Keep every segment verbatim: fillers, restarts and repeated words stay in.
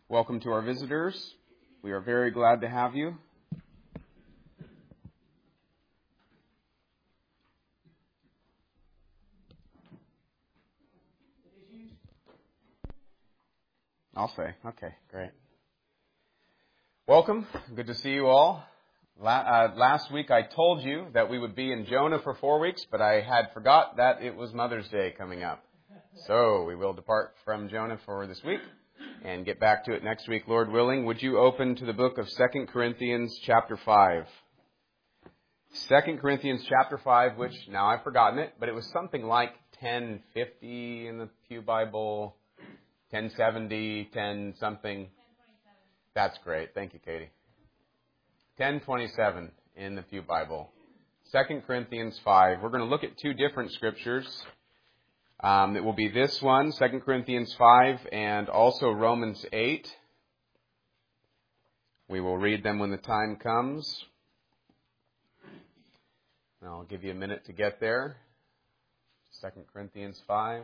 Welcome to our visitors. We are very glad to have you. I'll say. Okay, great. Welcome. Good to see you all. La- uh, last week I told you that we would be in Jonah for four weeks, but I had forgot that it was Mother's Day coming up. So we will depart from Jonah for this week and get back to it next week, Lord willing. Would you open to the book of Second Corinthians chapter five? Second Corinthians chapter five, which now I've forgotten it, but it was something like ten fifty in the Pew Bible, ten seventy, ten something. That's great. Thank you, Katie. ten twenty-seven in the Pew Bible. Second Corinthians five. We're going to look at two different scriptures. Um, it will be this one, Second Corinthians five, and also Romans eight. We will read them when the time comes. And I'll give you a minute to get there. Second Corinthians five.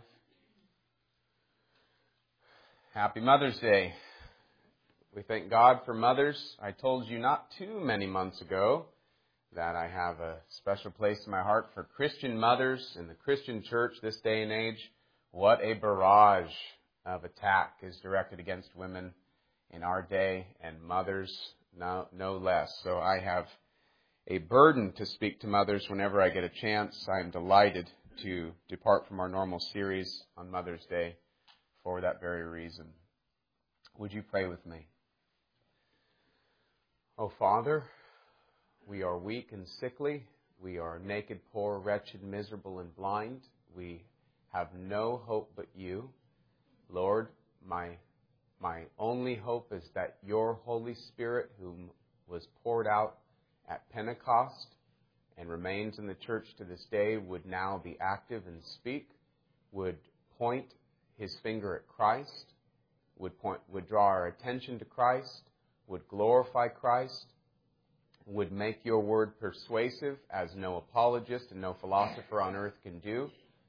Happy Mother's Day. We thank God for mothers. I told you not too many months ago that I have a special place in my heart for Christian mothers in the Christian church this day and age. What a barrage of attack is directed against women in our day, and mothers no, no less. So I have a burden to speak to mothers whenever I get a chance. I am delighted to depart from our normal series on Mother's Day for that very reason. Would you pray with me? Oh, Father, we are weak and sickly. We are naked, poor, wretched, miserable, and blind. We have no hope but you. Lord, my, my only hope is that your Holy Spirit, whom was poured out at Pentecost and remains in the church to this day, would now be active and speak, would point his finger at Christ, would point, would draw our attention to Christ, would glorify Christ, would make your word persuasive as no apologist and no philosopher on earth can do.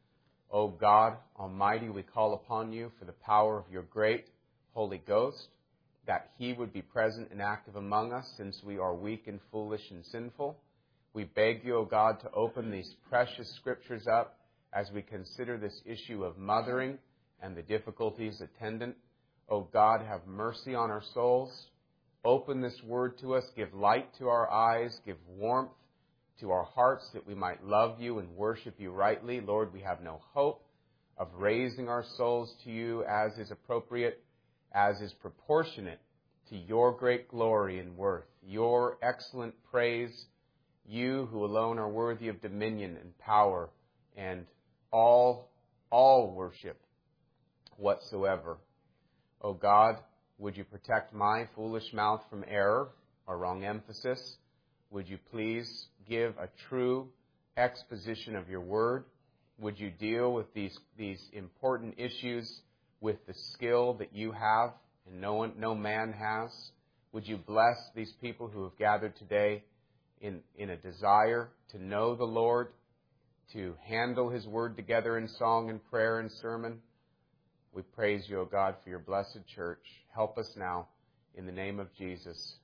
O God Almighty, we call upon you for the power of your great Holy Ghost, that he would be present and active among us since we are weak and foolish and sinful. We beg you, O God, to open these precious scriptures up as we consider this issue of mothering and the difficulties attendant. O God, have mercy on our souls. Open this word to us. Give light to our eyes. Give warmth to our hearts that we might love you and worship you rightly. Lord, we have no hope of raising our souls to you as is appropriate, as is proportionate to your great glory and worth, your excellent praise, you who alone are worthy of dominion and power and all, all worship whatsoever. O God, would you protect my foolish mouth from error or wrong emphasis? Would you please give a true exposition of your word? Would you deal with these, these important issues with the skill that you have and no one, no man has? Would you bless these people who have gathered today in, in a desire to know the Lord, to handle his word together in song and prayer and sermon? We praise you, O God, for your blessed church. Help us now. In the name of Jesus,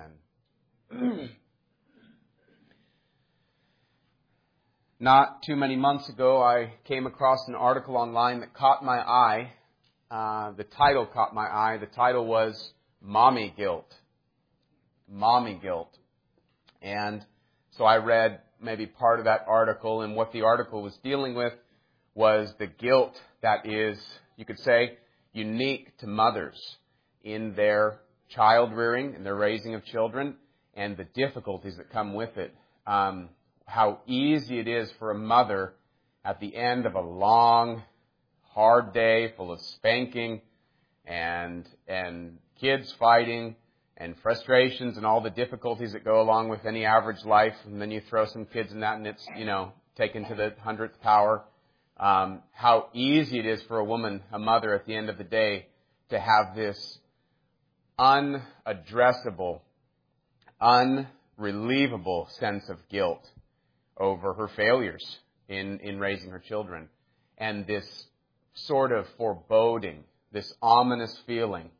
amen. Not too many months ago, I came across an article online that caught my eye. Uh, the title caught my eye. The title was Mommy Guilt. Mommy Guilt. And so I read maybe part of that article, and what the article was dealing with was the guilt that is, you could say, unique to mothers in their child rearing and their raising of children and the difficulties that come with it. Um, how easy it is for a mother at the end of a long, hard day full of spanking and and kids fighting and frustrations and all the difficulties that go along with any average life, and then you throw some kids in that and it's, you know, taken to the hundredth power. Um, how easy it is for a woman, a mother, at the end of the day to have this unaddressable, unrelievable sense of guilt over her failures in, in raising her children. And this sort of foreboding, this ominous feeling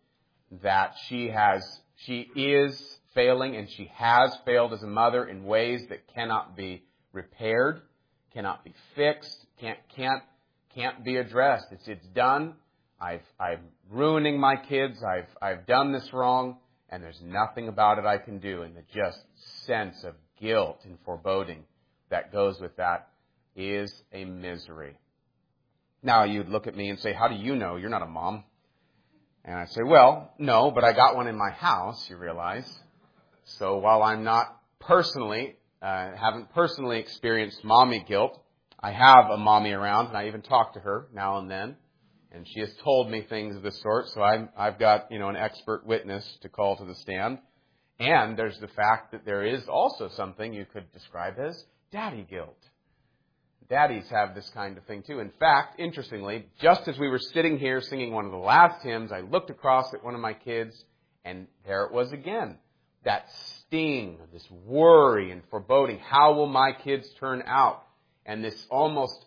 that she has, she is failing and she has failed as a mother in ways that cannot be repaired, cannot be fixed, can't, can't, can't be addressed. It's, it's done. I've, I'm ruining my kids. I've, I've done this wrong, and there's nothing about it I can do. And the just sense of guilt and foreboding that goes with that is a misery. Now, you'd look at me and say, how do you know? You're not a mom. And I say, well, no, but I got one in my house, you realize. So while I'm not personally, uh, haven't personally experienced mommy guilt, I have a mommy around, and I even talk to her now and then. And she has told me things of this sort, so I'm, I've got, you know, an expert witness to call to the stand. And there's the fact that there is also something you could describe as daddy guilt. Daddies have this kind of thing too. In fact, interestingly, just as we were sitting here singing one of the last hymns, I looked across at one of my kids, and there it was again. That sting, this worry and foreboding. How will my kids turn out? And this almost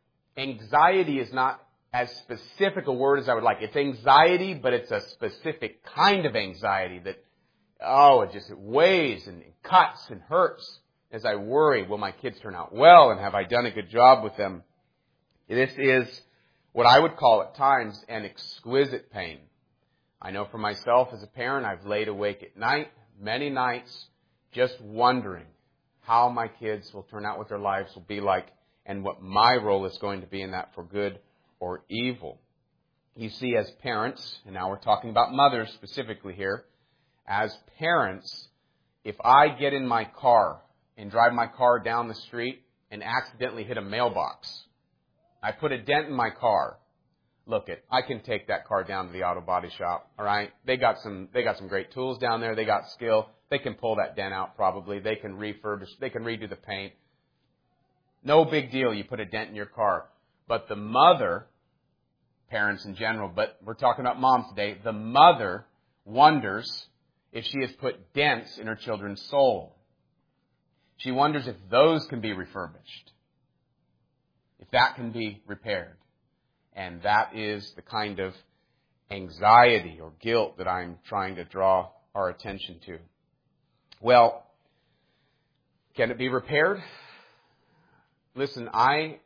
anxiety is not as specific a word as I would like. It's anxiety, but it's a specific kind of anxiety that, oh, it just it weighs and it cuts and hurts as I worry, will my kids turn out well, and have I done a good job with them? This is what I would call at times an exquisite pain. I know for myself as a parent, I've laid awake at night, many nights, just wondering how my kids will turn out, what their lives will be like, and what my role is going to be in that for good or evil. You see, as parents, and now we're talking about mothers specifically here, as parents, if I get in my car and drive my car down the street and accidentally hit a mailbox, I put a dent in my car. Look it, I can take that car down to the auto body shop, all right? They got some they got some great tools down there. They got skill. They can pull that dent out probably. They can refurbish, they can redo the paint. No big deal, you put a dent in your car. But the mother, parents in general, but we're talking about moms today, the mother wonders if she has put dents in her children's soul. She wonders if those can be refurbished, if that can be repaired. And that is the kind of anxiety or guilt that I'm trying to draw our attention to. Well, can it be repaired? Listen, I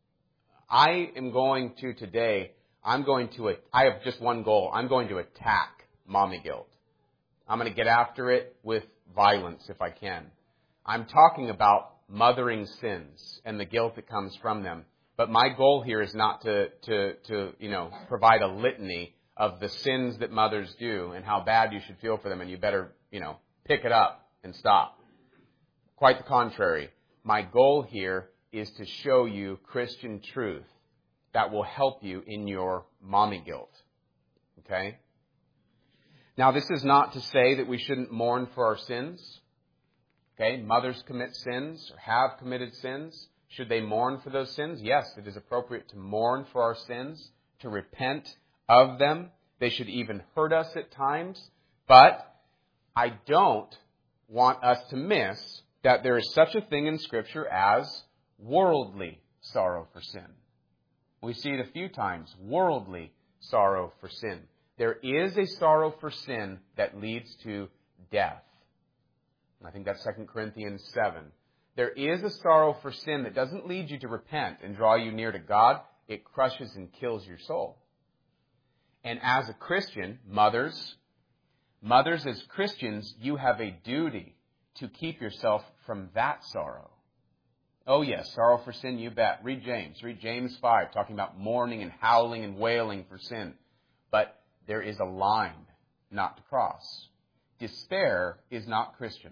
I am going to today, I'm going to, I have just one goal. I'm going to attack mommy guilt. I'm going to get after it with violence if I can. I'm talking about mothering sins and the guilt that comes from them. But my goal here is not to, to, to, you know, provide a litany of the sins that mothers do and how bad you should feel for them and you better, you know, pick it up and stop. Quite the contrary. My goal here is to show you Christian truth that will help you in your mommy guilt. Okay? Now, this is not to say that we shouldn't mourn for our sins. Okay? Mothers commit sins or have committed sins. Should they mourn for those sins? Yes, it is appropriate to mourn for our sins, to repent of them. They should even hurt us at times. But I don't want us to miss that there is such a thing in Scripture as worldly sorrow for sin. We see it a few times, worldly sorrow for sin. There is a sorrow for sin that leads to death. I think that's Second Corinthians seven. There is a sorrow for sin that doesn't lead you to repent and draw you near to God. It crushes and kills your soul. And as a Christian, mothers, mothers as Christians, you have a duty to keep yourself from that sorrow. Oh yes, sorrow for sin, you bet. Read James. Read James five, talking about mourning and howling and wailing for sin. But there is a line not to cross. Despair is not Christian.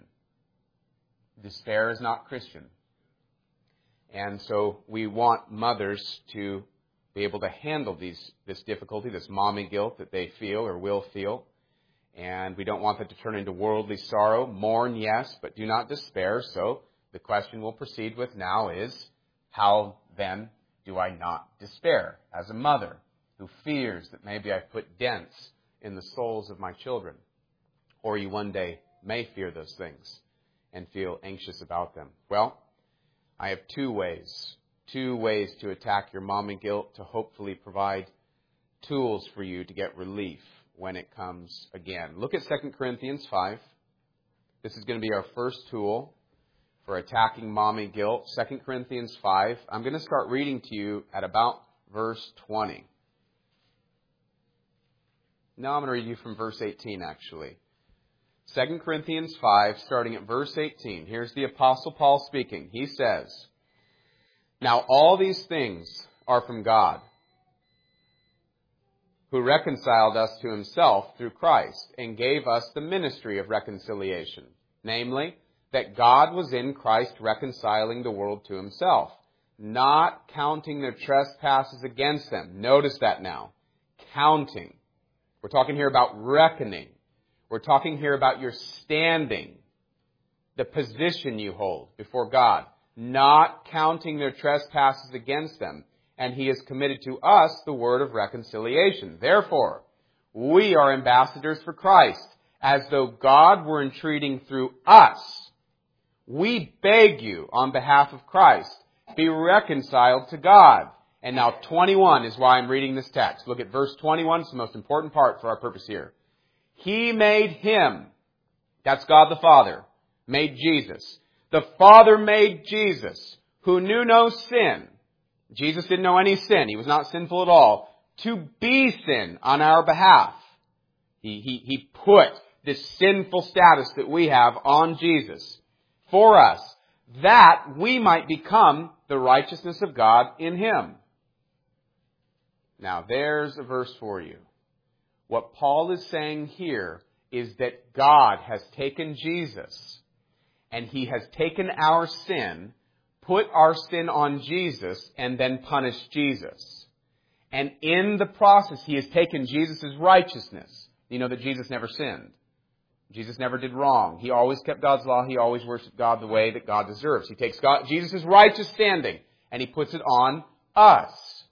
Despair is not Christian. And so we want mothers to be able to handle these, this difficulty, this mommy guilt that they feel or will feel. And we don't want that to turn into worldly sorrow. Mourn, yes, but do not despair. So the question we'll proceed with now is, how then do I not despair as a mother who fears that maybe I've put dents in the souls of my children? Or you one day may fear those things and feel anxious about them. Well, I have two ways, two ways to attack your mommy guilt, to hopefully provide tools for you to get relief when it comes again. Look at Second Corinthians five. This is going to be our first tool for attacking mommy guilt. Second Corinthians five. I'm going to start reading to you at about verse twenty. No, I'm going to read you from verse eighteen, actually. Second Corinthians five, starting at verse eighteen. Here's the Apostle Paul speaking. He says, "Now all these things are from God, who reconciled us to himself through Christ and gave us the ministry of reconciliation. Namely, that God was in Christ reconciling the world to himself, not counting their trespasses against them." Notice that now. Counting. We're talking here about reckoning. We're talking here about your standing, the position you hold before God, not counting their trespasses against them. And he has committed to us the word of reconciliation. Therefore, we are ambassadors for Christ, as though God were entreating through us. We beg you on behalf of Christ, be reconciled to God. And now twenty-one is why I'm reading this text. Look at verse twenty-one. It's the most important part for our purpose here. He made him, that's God the Father, made Jesus. The Father made Jesus, who knew no sin. Jesus didn't know any sin. He was not sinful at all. To be sin on our behalf. He, he, he put this sinful status that we have on Jesus for us, that we might become the righteousness of God in him. Now, there's a verse for you. What Paul is saying here is that God has taken Jesus and he has taken our sin, put our sin on Jesus, and then punished Jesus. And in the process, he has taken Jesus' righteousness. You know that Jesus never sinned. Jesus never did wrong. He always kept God's law. He always worshiped God the way that God deserves. He takes God, Jesus' righteous standing and he puts it on us.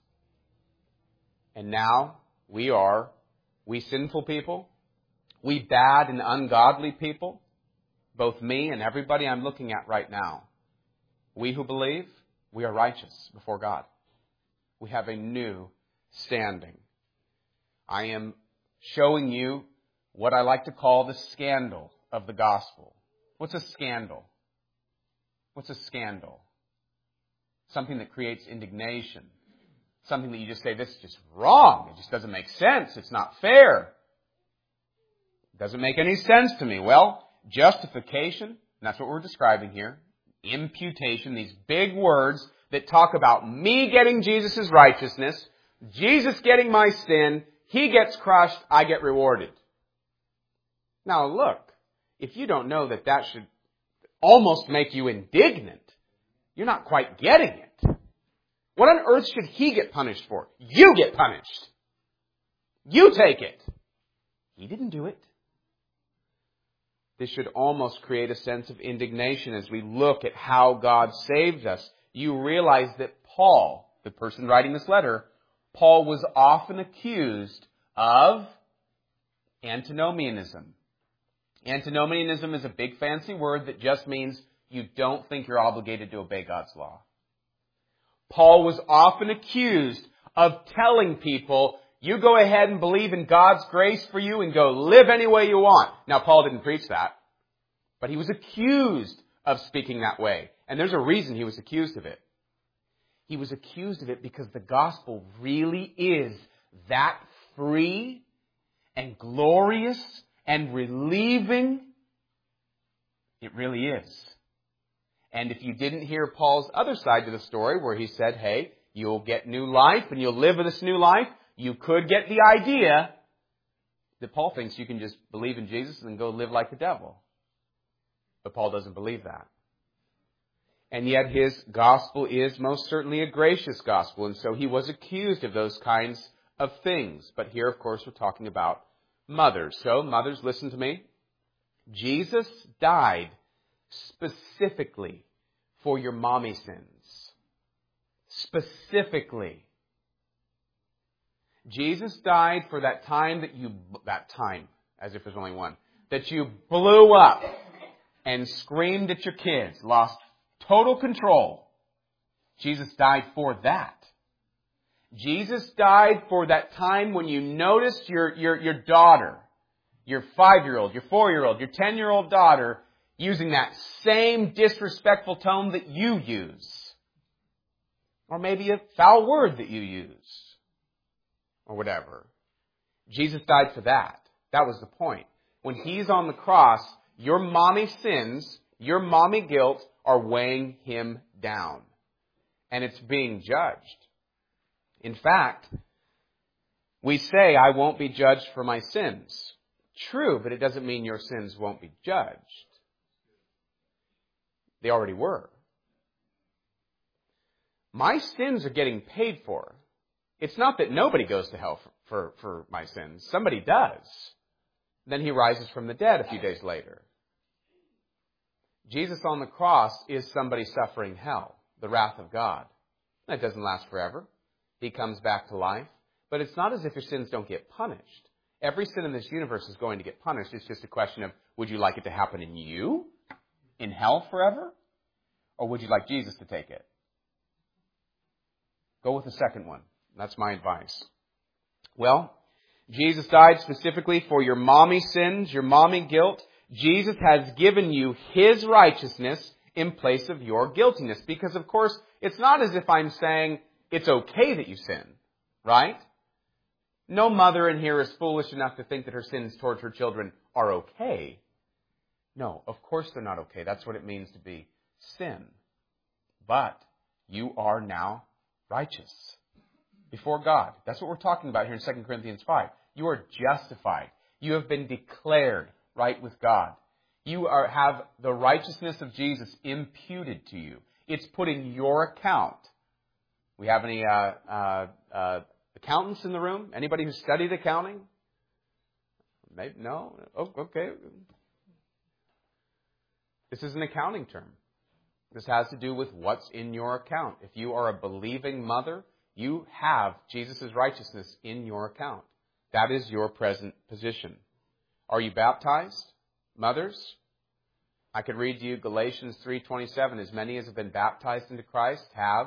And now we are, we sinful people, we bad and ungodly people, both me and everybody I'm looking at right now, we who believe, we are righteous before God. We have a new standing. I am showing you what I like to call the scandal of the gospel. What's a scandal? What's a scandal? Something that creates indignation. Something that you just say, this is just wrong. It just doesn't make sense. It's not fair. It doesn't make any sense to me. Well, justification, and that's what we're describing here. Imputation, these big words that talk about me getting Jesus' righteousness, Jesus getting my sin, he gets crushed, I get rewarded. Now look, if you don't know that that should almost make you indignant, you're not quite getting it. What on earth should he get punished for? You get punished. You take it. He didn't do it. This should almost create a sense of indignation as we look at how God saved us. You realize that Paul, the person writing this letter, Paul was often accused of antinomianism. Antinomianism is a big fancy word that just means you don't think you're obligated to obey God's law. Paul was often accused of telling people, you go ahead and believe in God's grace for you and go live any way you want. Now, Paul didn't preach that, but he was accused of speaking that way. And there's a reason he was accused of it. He was accused of it because the gospel really is that free and glorious and relieving. It really is. And if you didn't hear Paul's other side to the story where he said, hey, you'll get new life and you'll live this new life, you could get the idea that Paul thinks you can just believe in Jesus and go live like the devil. But Paul doesn't believe that. And yet his gospel is most certainly a gracious gospel. And so he was accused of those kinds of things. But here, of course, we're talking about mothers. So, mothers, listen to me. Jesus died specifically for your mommy sins. Specifically. Jesus died for that time that you, that time, as if there's only one, that you blew up and screamed at your kids, lost total control. Jesus died for that. Jesus died for that time when you noticed your, your, your daughter, your five-year-old, your four-year-old, your ten-year-old daughter using that same disrespectful tone that you use. Or maybe a foul word that you use. Or whatever. Jesus died for that. That was the point. When He's on the cross, your mommy sins, your mommy guilt are weighing Him down. And it's being judged. In fact, we say, I won't be judged for my sins. True, but it doesn't mean your sins won't be judged. They already were. My sins are getting paid for. It's not that nobody goes to hell for, for, for my sins. Somebody does. Then He rises from the dead a few days later. Jesus on the cross is somebody suffering hell, the wrath of God. That doesn't last forever. He comes back to life. But it's not as if your sins don't get punished. Every sin in this universe is going to get punished. It's just a question of, would you like it to happen in you? In hell forever? Or would you like Jesus to take it? Go with the second one. That's my advice. Well, Jesus died specifically for your mommy sins, your mommy guilt. Jesus has given you His righteousness in place of your guiltiness. Because, of course, it's not as if I'm saying it's okay that you sin, right? No mother in here is foolish enough to think that her sins towards her children are okay. No, of course they're not okay. That's what it means to be sin. But you are now righteous before God. That's what we're talking about here in Second Corinthians five. You are justified. You have been declared right with God. You are, have the righteousness of Jesus imputed to you. It's put in your account. We have any uh, uh, uh, accountants in the room? Anybody who studied accounting? Maybe, no? Oh, okay. This is an accounting term. This has to do with what's in your account. If you are a believing mother, you have Jesus' righteousness in your account. That is your present position. Are you baptized, mothers? I could read to you Galatians three twenty-seven. As many as have been baptized into Christ have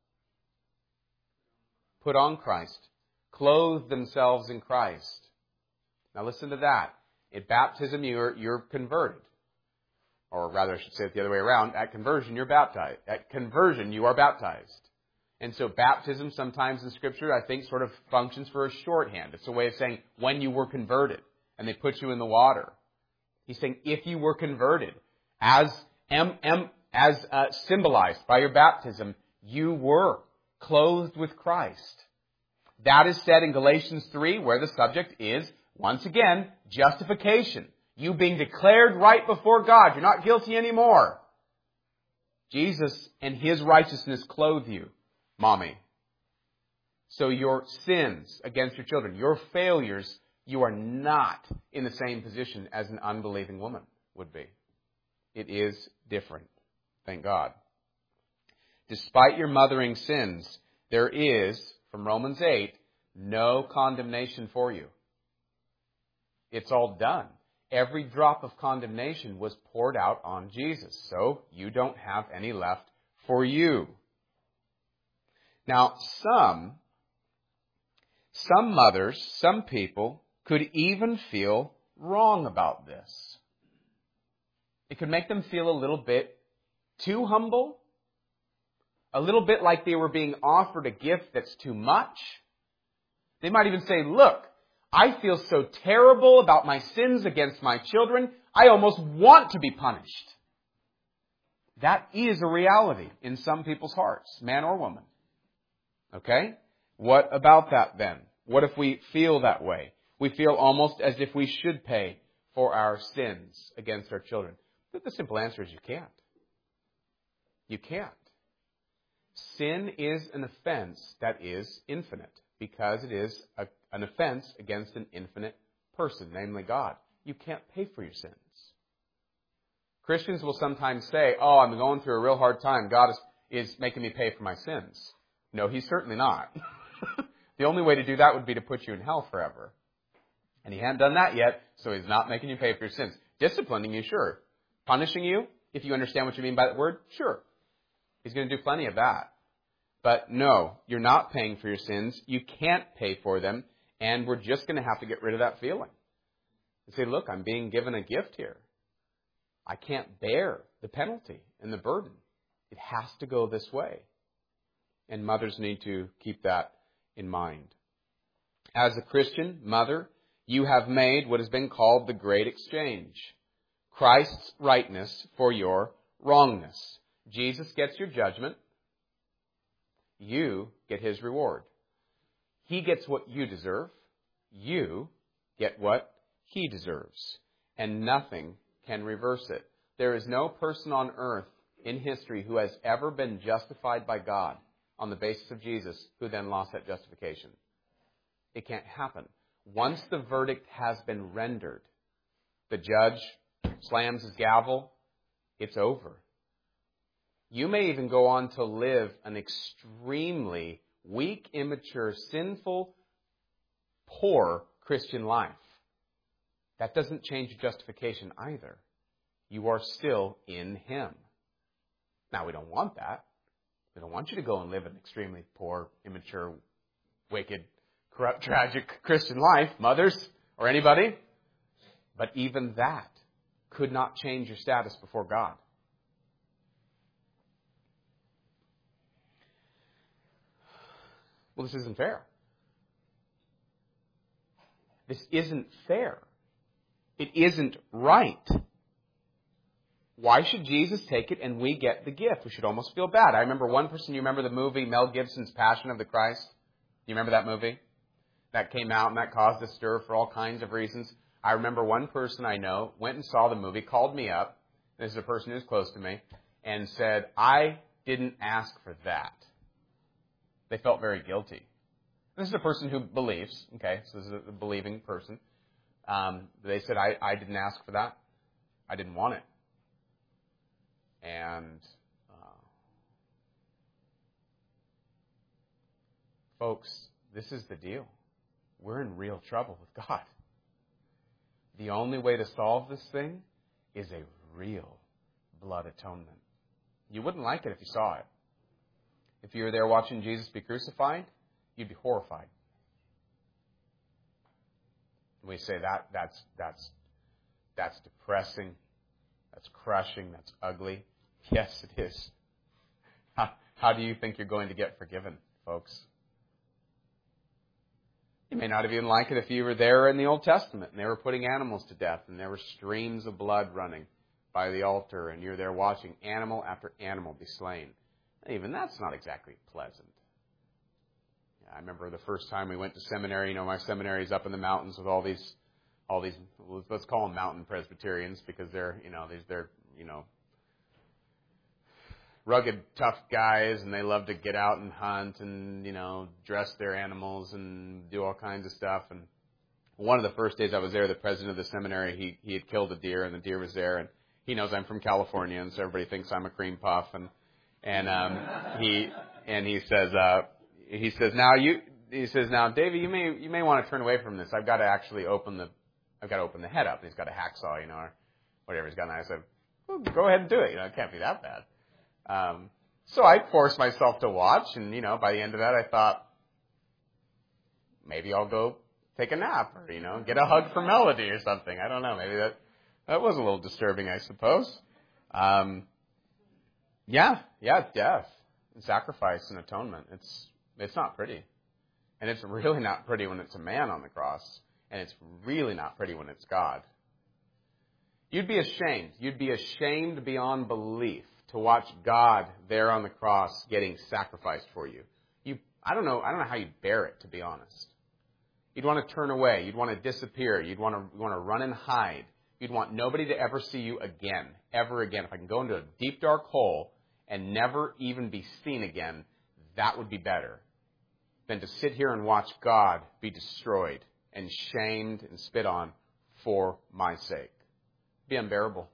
put on Christ, clothed themselves in Christ. Now listen to that. At baptism, you're, you're converted. Or rather, I should say it the other way around. At conversion, you're baptized. At conversion, you are baptized. And so baptism sometimes in Scripture, I think, sort of functions for a shorthand. It's a way of saying when you were converted and they put you in the water. He's saying if you were converted, as M, M, as uh, symbolized by your baptism, you were clothed with Christ. That is said in Galatians three, where the subject is, once again, justification. You being declared right before God. You're not guilty anymore. Jesus and His righteousness clothe you, mommy. So your sins against your children, your failures, you are not in the same position as an unbelieving woman would be. It is different. Thank God. Despite your mothering sins, there is, from Romans eight, no condemnation for you. It's all done. Every drop of condemnation was poured out on Jesus. So you don't have any left for you. Now, some, some mothers, some people could even feel wrong about this. It could make them feel a little bit too humble. A little bit like they were being offered a gift that's too much. They might even say, look, I feel so terrible about my sins against my children, I almost want to be punished. That is a reality in some people's hearts, man or woman. Okay? What about that then? What if we feel that way? We feel almost as if we should pay for our sins against our children. But the simple answer is you can't. You can't. Sin is an offense that is infinite because it is a, an offense against an infinite person, namely God. You can't pay for your sins. Christians will sometimes say, oh, I'm going through a real hard time. God is, is making me pay for my sins. No, He's certainly not. The only way to do that would be to put you in hell forever. And He hadn't done that yet, so He's not making you pay for your sins. Disciplining you, sure. Punishing you, if you understand what you mean by that word, sure. He's going to do plenty of that. But no, you're not paying for your sins. You can't pay for them. And we're just going to have to get rid of that feeling. And say, look, I'm being given a gift here. I can't bear the penalty and the burden. It has to go this way. And mothers need to keep that in mind. As a Christian mother, you have made what has been called the great exchange. Christ's rightness for your wrongness. Jesus gets your judgment. You get his reward. He gets what you deserve. You get what he deserves. And nothing can reverse it. There is no person on earth in history who has ever been justified by God on the basis of Jesus who then lost that justification. It can't happen. Once the verdict has been rendered, the judge slams his gavel, it's over. You may even go on to live an extremely weak, immature, sinful, poor Christian life. That doesn't change your justification either. You are still in him. Now, we don't want that. We don't want you to go and live an extremely poor, immature, wicked, corrupt, tragic Christian life, mothers or anybody. But even that could not change your status before God. Well, this isn't fair. This isn't fair. It isn't right. Why should Jesus take it and we get the gift? We should almost feel bad. I remember one person, you remember the movie Mel Gibson's Passion of the Christ? You remember that movie? That came out and that caused a stir for all kinds of reasons. I remember one person I know went and saw the movie, called me up, this is a person who's close to me, and said, I didn't ask for that. They felt very guilty. This is a person who believes, okay, so this is a believing person. Um, they said, I, I didn't ask for that. I didn't want it. And, uh, folks, this is the deal. We're in real trouble with God. The only way to solve this thing is a real blood atonement. You wouldn't like it if you saw it. If you were there watching Jesus be crucified, you'd be horrified. We say that that's that's that's depressing, that's crushing, that's ugly. Yes, it is. How, how do you think you're going to get forgiven, folks? You may not have even liked it if you were there in the Old Testament and they were putting animals to death and there were streams of blood running by the altar and you're there watching animal after animal be slain. Even that's not exactly pleasant. I remember the first time we went to seminary. You know, my seminary's up in the mountains with all these, all these. Let's call them mountain Presbyterians because they're, you know, these they're, you know, rugged, tough guys, and they love to get out and hunt and, you know, dress their animals and do all kinds of stuff. And one of the first days I was there, the president of the seminary, he he had killed a deer, and the deer was there, and he knows I'm from California, and so everybody thinks I'm a cream puff, and and um, he and he says. Uh, He says, now you, he says, now, David, you may, you may want to turn away from this. I've got to actually open the, I've got to open the head up. And he's got a hacksaw, you know, or whatever he's got. And I said, well, go ahead and do it. You know, it can't be that bad. Um, so I forced myself to watch. And, you know, by the end of that, I thought, maybe I'll go take a nap or, you know, get a hug from Melody or something. I don't know. Maybe that, that was a little disturbing, I suppose. Um, yeah, yeah, death and sacrifice and atonement. It's, It's not pretty. And it's really not pretty when it's a man on the cross. And it's really not pretty when it's God. You'd be ashamed. You'd be ashamed beyond belief to watch God there on the cross getting sacrificed for you. You, I don't know, I don't know how you bear it, to be honest. You'd want to turn away. You'd want to disappear. You'd want to, you want to run and hide. You'd want nobody to ever see you again, ever again. If I can go into a deep, dark hole and never even be seen again, that would be better than to sit here and watch God be destroyed and shamed and spit on for my sake. It'd be unbearable.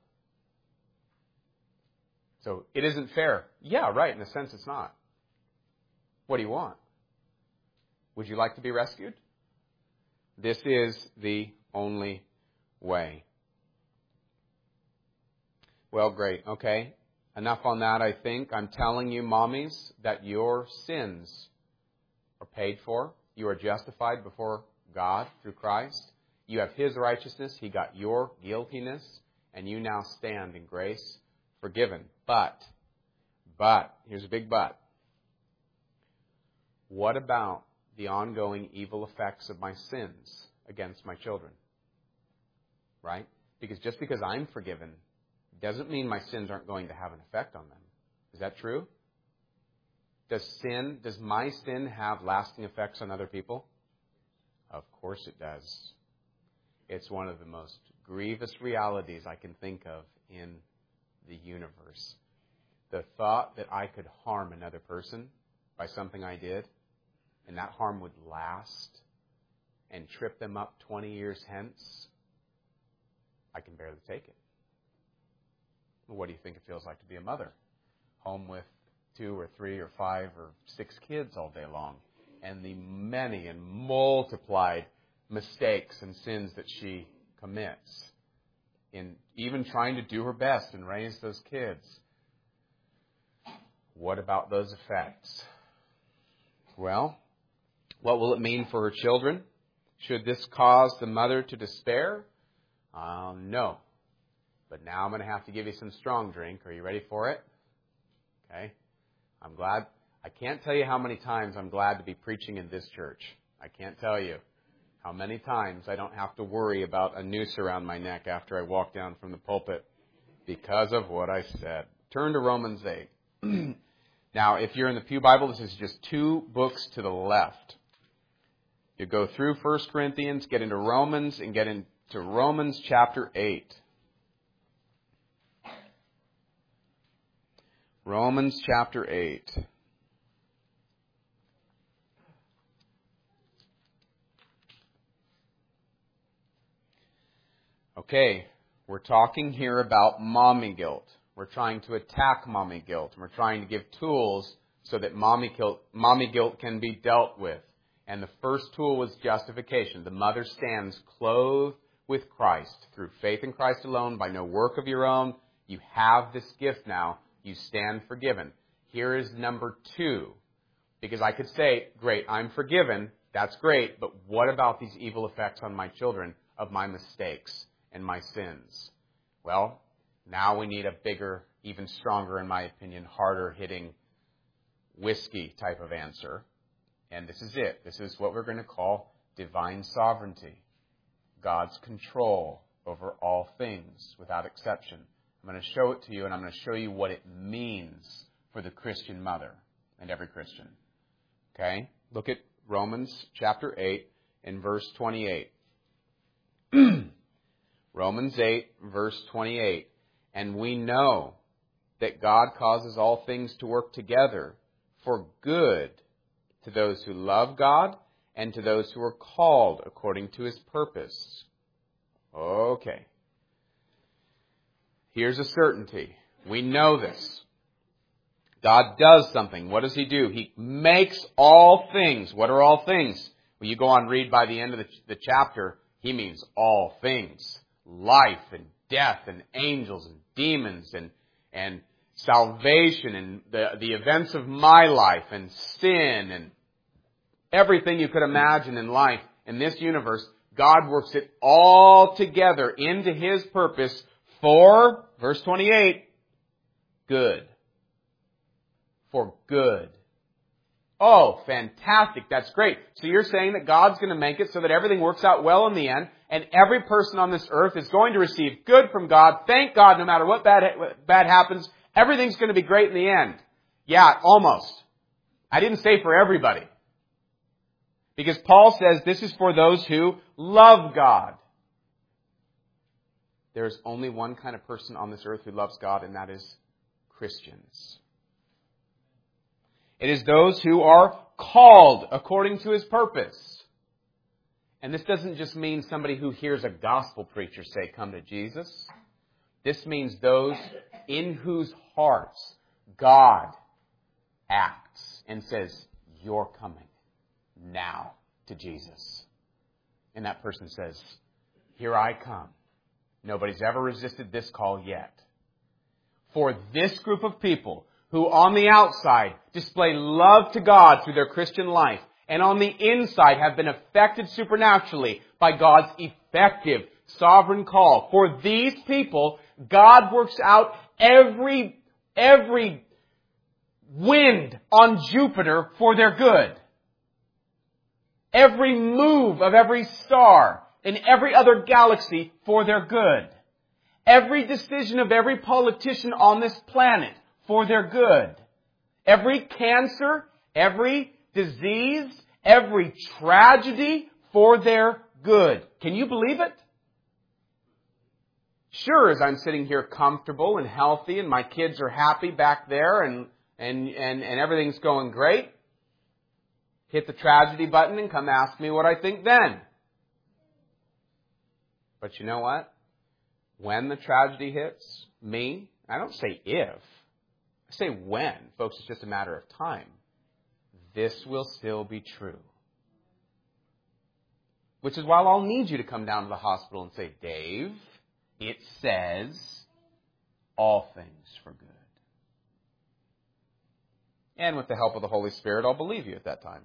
So it isn't fair. Yeah, right, in a sense it's not. What do you want? Would you like to be rescued? This is the only way. Well, great. Okay. enough on that, I think. I'm telling you, mommies, that your sins are paid for. You are justified before God through Christ. You have His righteousness. He got your guiltiness. And you now stand in grace, forgiven. But, but, here's a big but. What about the ongoing evil effects of my sins against my children? Right? Because just because I'm forgiven doesn't mean my sins aren't going to have an effect on them. Is that true? Does sin, does my sin have lasting effects on other people? Of course it does. It's one of the most grievous realities I can think of in the universe. The thought that I could harm another person by something I did, and that harm would last and trip them up twenty years hence, I can barely take it. Well, what do you think it feels like to be a mother? Home with two or three or five or six kids all day long, and the many and multiplied mistakes and sins that she commits in even trying to do her best and raise those kids. What about those effects? Well, what will it mean for her children? Should this cause the mother to despair? Um, no. But now I'm going to have to give you some strong drink. Are you ready for it? Okay. I'm glad. I can't tell you how many times I'm glad to be preaching in this church. I can't tell you how many times I don't have to worry about a noose around my neck after I walk down from the pulpit because of what I said. Turn to Romans eight. Now, if you're in the Pew Bible, this is just two books to the left. You go through First Corinthians, get into Romans, and get into Romans chapter eight. Romans chapter eight. Okay, we're talking here about mommy guilt. We're trying to attack mommy guilt. We're trying to give tools so that mommy guilt, mommy guilt can be dealt with. And the first tool was justification. The mother stands clothed with Christ through faith in Christ alone, by no work of your own. You have this gift now. You stand forgiven. Here is number two. Because I could say, great, I'm forgiven. That's great. But what about these evil effects on my children of my mistakes and my sins? Well, now we need a bigger, even stronger, in my opinion, harder hitting whiskey type of answer. And this is it. This is what we're going to call divine sovereignty. God's control over all things without exception. I'm going to show it to you, and I'm going to show you what it means for the Christian mother and every Christian. Okay? Look at Romans chapter eight and verse twenty-eight. Romans eight, verse twenty-eight. And we know that God causes all things to work together for good to those who love God and to those who are called according to His purpose. Okay. Here's a certainty. We know this. God does something. What does He do? He makes all things. What are all things? Well, you go on and read by the end of the, the chapter, He means all things. Life and death and angels and demons and, and salvation and the, the events of my life and sin and everything you could imagine in life in this universe. God works it all together into His purpose for, verse twenty-eight, good. For good. Oh, fantastic. That's great. So you're saying that God's going to make it so that everything works out well in the end, and every person on this earth is going to receive good from God. Thank God, no matter what bad, what bad happens, everything's going to be great in the end. Yeah, almost. I didn't say for everybody. Because Paul says this is for those who love God. There is only one kind of person on this earth who loves God, and that is Christians. It is those who are called according to His purpose. And this doesn't just mean somebody who hears a gospel preacher say, come to Jesus. This means those in whose hearts God acts and says, you're coming now to Jesus. And that person says, here I come. Nobody's ever resisted this call yet. for this group of people who on the outside display love to God through their Christian life and on the inside have been affected supernaturally by God's effective sovereign call. For these people, God works out every, every wind on Jupiter for their good. Every move of every star in every other galaxy for their good. Every decision of every politician on this planet for their good. Every cancer, every disease, every tragedy for their good. Can you believe it? Sure, as I'm sitting here comfortable and healthy and my kids are happy back there and, and, and, and everything's going great, hit the tragedy button and come ask me what I think then. But you know what? When the tragedy hits me, I don't say if, I say when. Folks, it's just a matter of time. This will still be true. Which is why I'll need you to come down to the hospital and say, Dave, it says all things for good. And with the help of the Holy Spirit, I'll believe you at that time.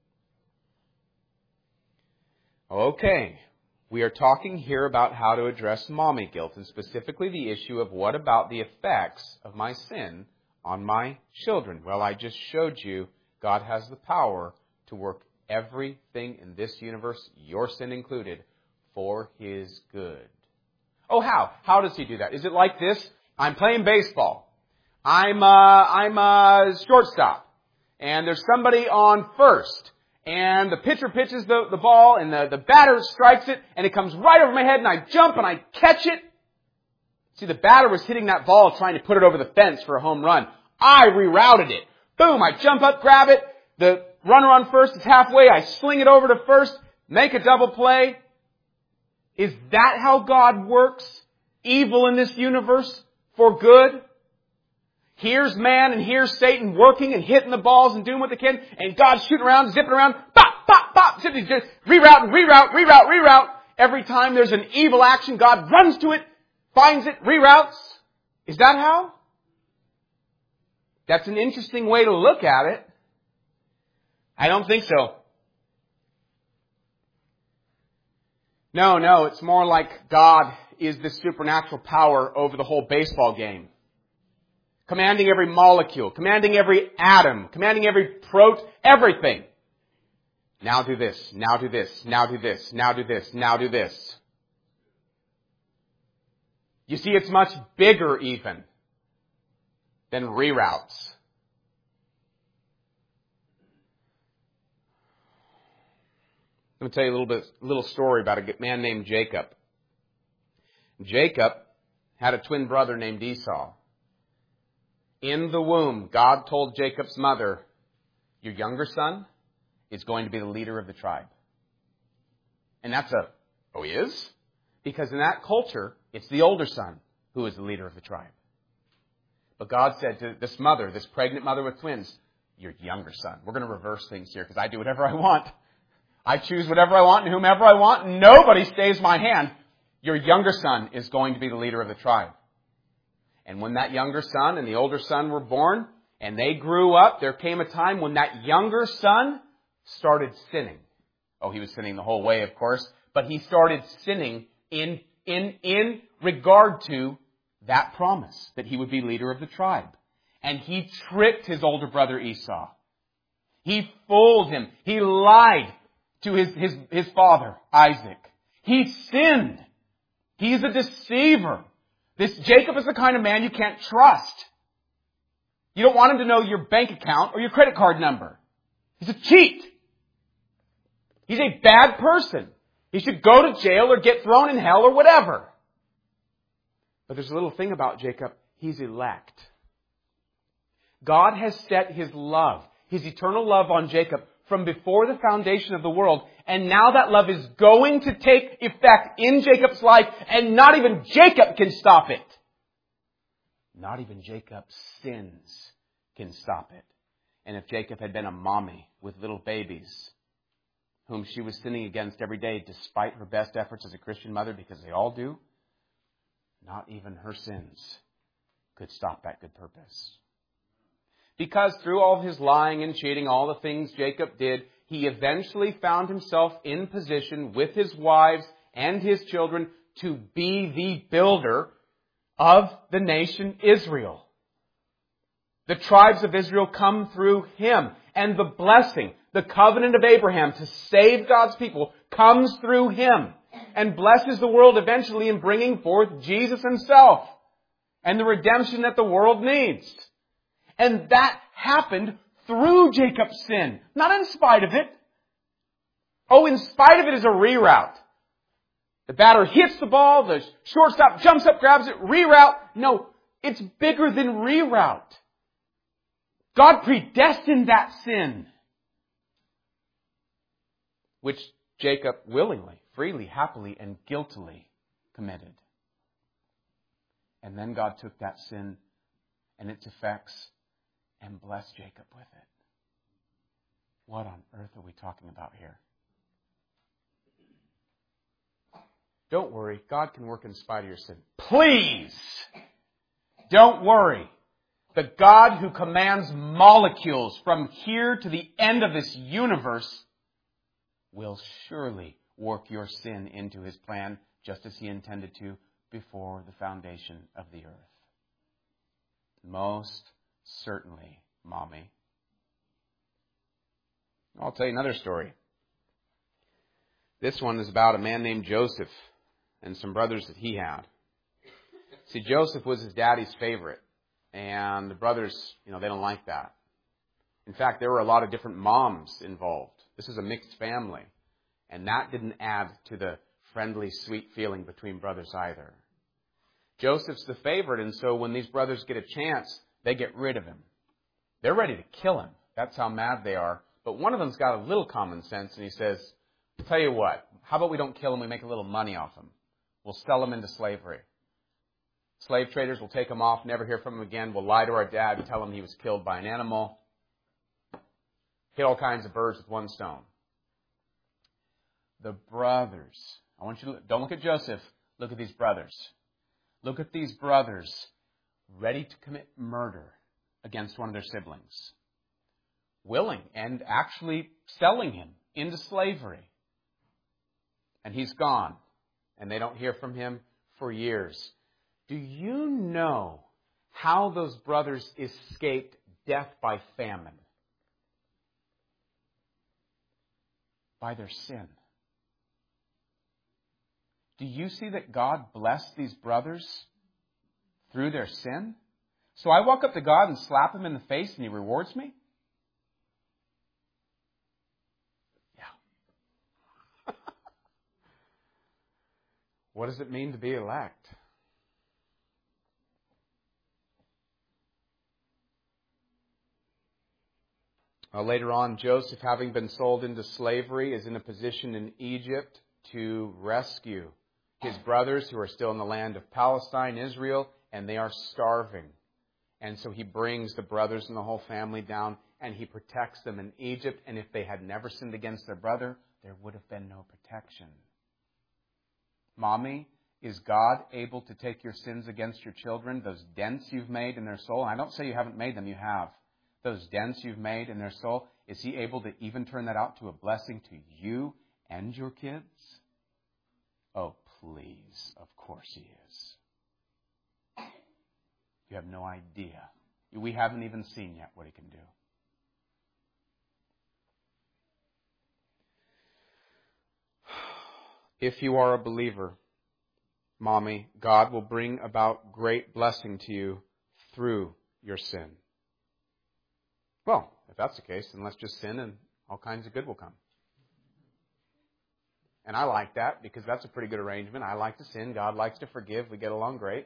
Okay. We are talking here about how to address mommy guilt, and specifically the issue of what about the effects of my sin on my children. Well, I just showed you God has the power to work everything in this universe, your sin included, for His good. Oh, how? How does He do that? Is it like this? I'm playing baseball. I'm, uh, I'm a shortstop. And there's somebody on first. And the pitcher pitches the, the ball, and the, the batter strikes it, and it comes right over my head, and I jump, and I catch it. See, the batter was hitting that ball, trying to put it over the fence for a home run. I rerouted it. Boom, I jump up, grab it. The runner on first is halfway. I sling it over to first, make a double play. Is that how God works? Evil in this universe for good? Here's man and here's Satan working and hitting the balls and doing what they can, and God's shooting around, zipping around, pop, pop, pop, zipping, just reroute, reroute, reroute, reroute. Every time there's an evil action, God runs to it, finds it, reroutes. Is that how? That's an interesting way to look at it. I don't think so. No, no, it's more like God is the supernatural power over the whole baseball game. Commanding every molecule, commanding every atom, commanding every protein, everything. Now do this, now do this, now do this, now do this, now do this. You see, it's much bigger even than reroutes. I'm going to tell you a little bit, a little story about a man named Jacob. Jacob had a twin brother named Esau. In the womb, God told Jacob's mother, your younger son is going to be the leader of the tribe. And that's a, oh, he is? Because in that culture, it's the older son who is the leader of the tribe. But God said to this mother, this pregnant mother with twins, your younger son. We're going to reverse things here because I do whatever I want. I choose whatever I want and whomever I want. Nobody stays my hand. Your younger son is going to be the leader of the tribe. And when that younger son and the older son were born and they grew up, there came a time when that younger son started sinning. Oh, he was sinning the whole way, of course, but he started sinning in, in, in regard to that promise that he would be leader of the tribe. And he tricked his older brother Esau. He fooled him. He lied to his, his, his father, Isaac. He sinned. He's a deceiver. This Jacob is the kind of man you can't trust. You don't want him to know your bank account or your credit card number. He's a cheat. He's a bad person. He should go to jail or get thrown in hell or whatever. But there's a little thing about Jacob. He's elect. God has set His love, His eternal love on Jacob from before the foundation of the world. And now that love is going to take effect in Jacob's life, and not even Jacob can stop it. Not even Jacob's sins can stop it. And if Jacob had been a mommy with little babies, whom she was sinning against every day despite her best efforts as a Christian mother, because they all do, not even her sins could stop that good purpose. Because through all of his lying and cheating, all the things Jacob did, he eventually found himself in position with his wives and his children to be the builder of the nation Israel. The tribes of Israel come through him. And the blessing, the covenant of Abraham to save God's people, comes through him. And blesses the world eventually in bringing forth Jesus himself. And the redemption that the world needs. And that happened through Jacob's sin. Not in spite of it. Oh, in spite of it is a reroute. The batter hits the ball, the shortstop jumps up, grabs it, reroute. No, it's bigger than reroute. God predestined that sin, which Jacob willingly, freely, happily, and guiltily committed. And then God took that sin and its effects and blessed Jacob with it. What on earth are we talking about here? Don't worry, God can work in spite of your sin. Please! Don't worry. The God who commands molecules from here to the end of this universe will surely work your sin into his plan just as he intended to before the foundation of the earth. Most certainly, Mommy. I'll tell you another story. This one is about a man named Joseph and some brothers that he had. See, Joseph was his daddy's favorite. And the brothers, you know, they don't like that. In fact, there were a lot of different moms involved. This is a mixed family. And that didn't add to the friendly, sweet feeling between brothers either. Joseph's the favorite, and so when these brothers get a chance, they get rid of him. They're ready to kill him. That's how mad they are. But one of them's got a little common sense, and he says, I'll tell you what, how about we don't kill him, we make a little money off him. We'll sell him into slavery. Slave traders will take him off, never hear from him again. We'll lie to our dad and tell him he was killed by an animal. Hit all kinds of birds with one stone. The brothers. I want you to look, don't look at Joseph. Look at these brothers. Look at these brothers ready to commit murder against one of their siblings. Willing and actually selling him into slavery. And he's gone. And they don't hear from him for years. Do you know how those brothers escaped death by famine? By their sin. Do you see that God blessed these brothers through their sin? So I walk up to God and slap him in the face and he rewards me? Yeah. What does it mean to be elect? Uh, later on, Joseph, having been sold into slavery, is in a position in Egypt to rescue his brothers who are still in the land of Palestine, Israel, and they are starving. And so he brings the brothers and the whole family down, and he protects them in Egypt. And if they had never sinned against their brother, there would have been no protection. Mommy, is God able to take your sins against your children, those dents you've made in their soul? And I don't say you haven't made them, you have. Those dents you've made in their soul, is he able to even turn that out to a blessing to you and your kids? Oh, please. Of course he is. You have no idea. We haven't even seen yet what he can do. If you are a believer, Mommy, God will bring about great blessing to you through your sin. Well, if that's the case, then let's just sin and all kinds of good will come. And I like that because that's a pretty good arrangement. I like to sin. God likes to forgive. We get along great.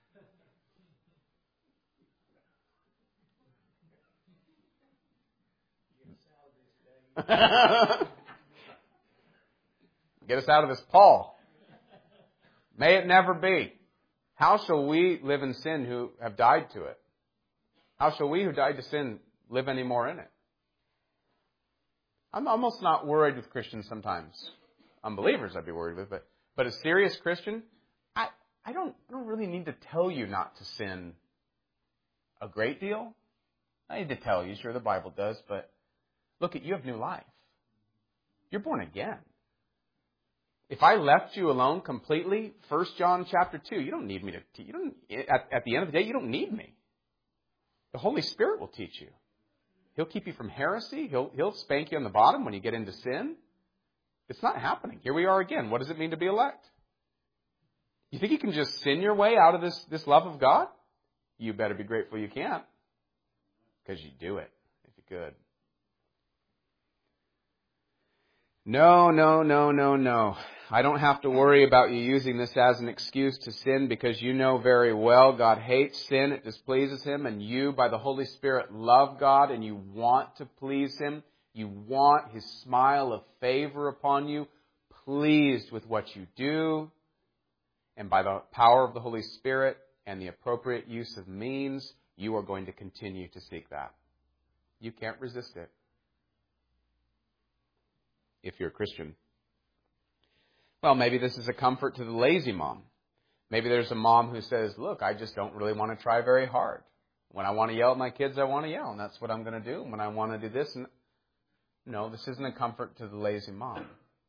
Get us out of this, Paul. May it never be. How shall we live in sin who have died to it? How shall we who died to sin live any more in it? I'm almost not worried with Christians sometimes. Unbelievers I'd be worried with, but but a serious Christian, I, I don't I don't really need to tell you not to sin A great deal? I need to tell you, sure the Bible does, but look, at you have new life. You're born again. If I left you alone completely, First John chapter two, you don't need me to, you don't, at, at the end of the day, you don't need me. The Holy Spirit will teach you. He'll keep you from heresy. He'll, he'll spank you on the bottom when you get into sin. It's not happening. Here we are again. What does it mean to be elect? You think you can just sin your way out of this, this love of God? You better be grateful you can't. Because you do it, if you could. No, no, no, no, no. I don't have to worry about you using this as an excuse to sin because you know very well God hates sin. It displeases Him. And you, by the Holy Spirit, love God and you want to please Him. You want His smile of favor upon you, pleased with what you do. And by the power of the Holy Spirit and the appropriate use of means, you are going to continue to seek that. You can't resist it. If you're a Christian. Well, maybe this is a comfort to the lazy mom. Maybe there's a mom who says, look, I just don't really want to try very hard. When I want to yell at my kids, I want to yell, and that's what I'm going to do. When I want to do this, and no, this isn't a comfort to the lazy mom.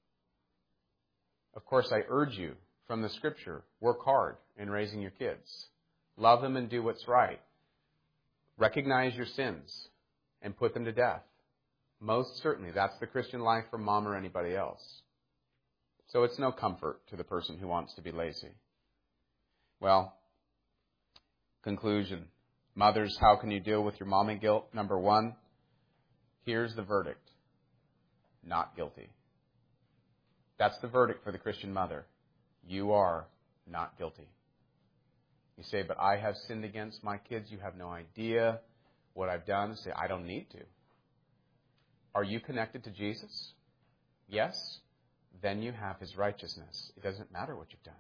Of course, I urge you from the Scripture, work hard in raising your kids. Love them and do what's right. Recognize your sins and put them to death. Most certainly, that's the Christian life for mom or anybody else. So it's no comfort to the person who wants to be lazy. Well, conclusion. Mothers, how can you deal with your mommy guilt? Number one, here's the verdict. Not guilty. That's the verdict for the Christian mother. You are not guilty. You say, but I have sinned against my kids. You have no idea what I've done. Say, I don't need to. Are you connected to Jesus? Yes? Then you have His righteousness. It doesn't matter what you've done.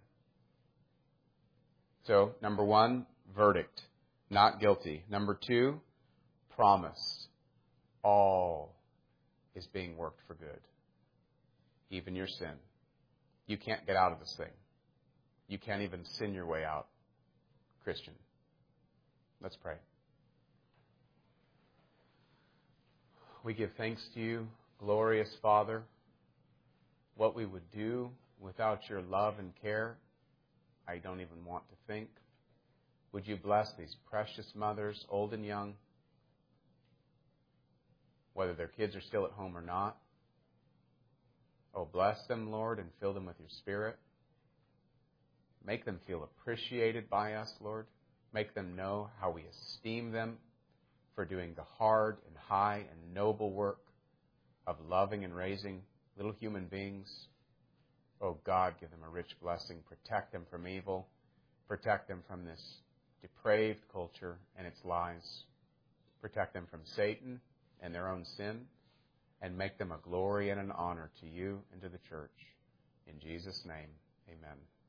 So, number one, verdict. Not guilty. Number two, promise. All is being worked for good. Even your sin. You can't get out of this thing. You can't even sin your way out. Christian. Let's pray. We give thanks to you, glorious Father. What we would do without your love and care, I don't even want to think. Would you bless these precious mothers, old and young, whether their kids are still at home or not. Oh, bless them, Lord, and fill them with your Spirit. Make them feel appreciated by us, Lord. Make them know how we esteem them for doing the hard and high and noble work of loving and raising little human beings. Oh, God, give them a rich blessing. Protect them from evil. Protect them from this depraved culture and its lies. Protect them from Satan and their own sin. And make them a glory and an honor to you and to the church. In Jesus' name, amen.